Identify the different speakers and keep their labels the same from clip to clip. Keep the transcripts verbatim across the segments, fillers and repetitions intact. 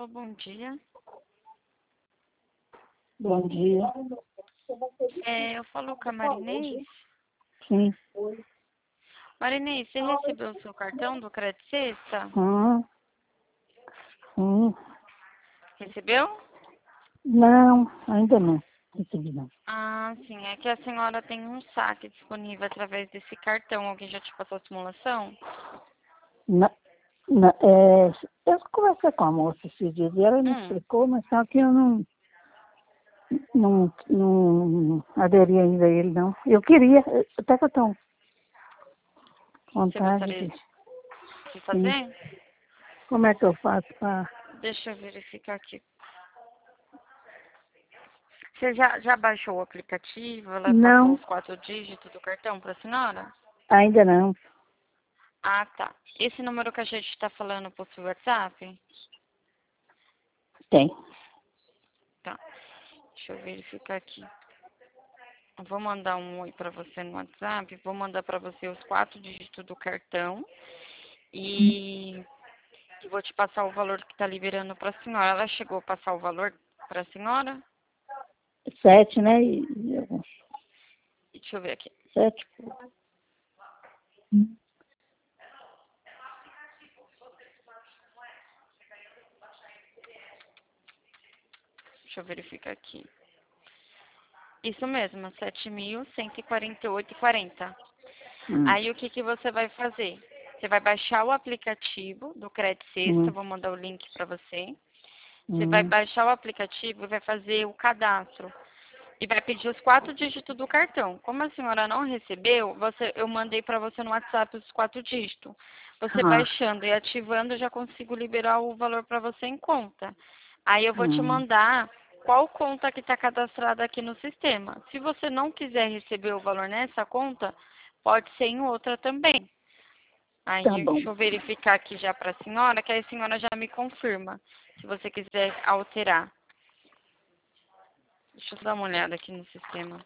Speaker 1: bom dia.
Speaker 2: Bom dia.
Speaker 1: É, eu falo com a Marinês.
Speaker 2: Sim.
Speaker 1: Marinês, você recebeu o seu cartão do Crédito Sexta?
Speaker 2: Hum. Hum.
Speaker 1: Recebeu?
Speaker 2: Não, ainda não. Recebi não.
Speaker 1: Ah, sim. É que a senhora tem um saque disponível através desse cartão. Alguém já te passou a simulação?
Speaker 2: Na, na, é, eu conversei com a moça esses dias e ela me
Speaker 1: Hum.
Speaker 2: explicou, mas só que eu não, não, não aderi ainda a ele, não. Eu queria, até que eu tenho
Speaker 1: Você
Speaker 2: vontade
Speaker 1: gostaria
Speaker 2: de...
Speaker 1: de de
Speaker 2: Sim.
Speaker 1: fazer?
Speaker 2: Como é que eu faço para...
Speaker 1: Deixa eu verificar aqui. Você já, já baixou o aplicativo? Ela passou
Speaker 2: Não,
Speaker 1: os quatro dígitos do cartão para a senhora?
Speaker 2: ainda não.
Speaker 1: Ah, tá. Esse número que a gente está falando possui WhatsApp?
Speaker 2: Tem.
Speaker 1: Tá. Deixa eu verificar aqui. Eu vou mandar um oi para você no WhatsApp. Vou mandar para você os quatro dígitos do cartão. E, e vou te passar o valor que está liberando para a senhora. Ela chegou a passar o valor para a senhora?
Speaker 2: Sete, né? E, e eu-
Speaker 1: Deixa eu ver aqui.
Speaker 2: sete.
Speaker 1: Deixa eu verificar aqui. Isso mesmo, sete mil cento e quarenta e oito e quarenta.
Speaker 2: Hum.
Speaker 1: Aí o que, que você vai fazer? Você vai baixar o aplicativo do Crédito Sexta,
Speaker 2: Hum.
Speaker 1: eu vou mandar o link para você. Você vai
Speaker 2: Hum.
Speaker 1: baixar o aplicativo e vai fazer o cadastro. E vai pedir os quatro dígitos do cartão. Como a senhora não recebeu, você, eu mandei para você no WhatsApp os quatro dígitos. Você
Speaker 2: Ah.
Speaker 1: baixando e ativando, eu já consigo liberar o valor para você em conta. Aí eu vou te
Speaker 2: Hum.
Speaker 1: mandar qual conta que está cadastrada aqui no sistema. Se você não quiser receber o valor nessa conta, pode ser em outra também. Aí
Speaker 2: Tá bom.
Speaker 1: deixa eu verificar aqui já para a senhora, que aí a senhora já me confirma, se você quiser alterar. Deixa eu dar uma olhada aqui no sistema.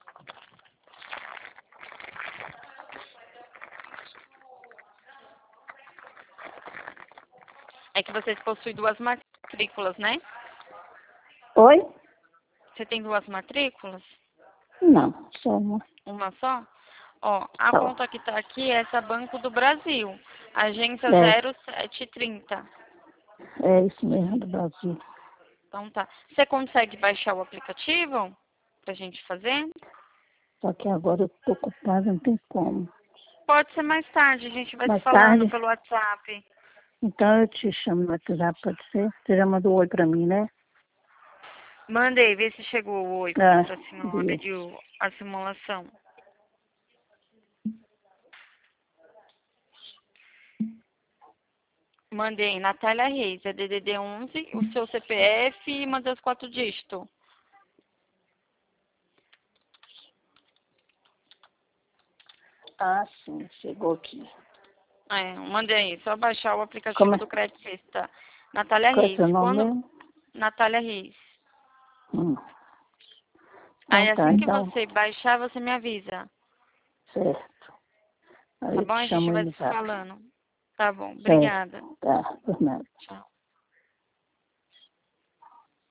Speaker 1: É que vocês possuem duas matrículas, né?
Speaker 2: Oi?
Speaker 1: Você tem duas matrículas?
Speaker 2: Não, só uma.
Speaker 1: Uma só? Ó, a
Speaker 2: Só.
Speaker 1: conta que tá aqui é essa Banco do Brasil, agência
Speaker 2: É,
Speaker 1: zero sete trinta.
Speaker 2: é isso mesmo, do Brasil.
Speaker 1: Então tá. Você consegue baixar o aplicativo pra gente fazer?
Speaker 2: Só que agora eu tô ocupada, não tem como.
Speaker 1: Pode ser mais tarde, a gente vai se
Speaker 2: Mais
Speaker 1: falando
Speaker 2: tarde,
Speaker 1: pelo WhatsApp.
Speaker 2: então eu te chamo no WhatsApp, pode ser? Você já mandou oi pra mim, né?
Speaker 1: Mandei, vê se chegou o oi
Speaker 2: Ah,
Speaker 1: pra senhora
Speaker 2: viu.
Speaker 1: e o, a simulação. Mandei, Natália Reis, é D D D onze, o seu C P F e mandei os quatro dígitos.
Speaker 2: Ah, sim, chegou aqui.
Speaker 1: É, mandei aí, só baixar o
Speaker 2: Como
Speaker 1: aplicativo
Speaker 2: é,
Speaker 1: do Crédito Sexta. Natália
Speaker 2: qual é
Speaker 1: Reis.
Speaker 2: seu nome
Speaker 1: Quando.
Speaker 2: mesmo?
Speaker 1: Natália Reis.
Speaker 2: Hum. Então
Speaker 1: Aí
Speaker 2: tá,
Speaker 1: assim que
Speaker 2: então,
Speaker 1: você baixar, você me avisa.
Speaker 2: certo. Aí
Speaker 1: Tá
Speaker 2: eu
Speaker 1: bom?
Speaker 2: te
Speaker 1: A gente
Speaker 2: chamo aí
Speaker 1: vai
Speaker 2: no
Speaker 1: se
Speaker 2: zap.
Speaker 1: falando. Tá bom,
Speaker 2: Certo,
Speaker 1: obrigada.
Speaker 2: tá, por nada.
Speaker 1: Tchau.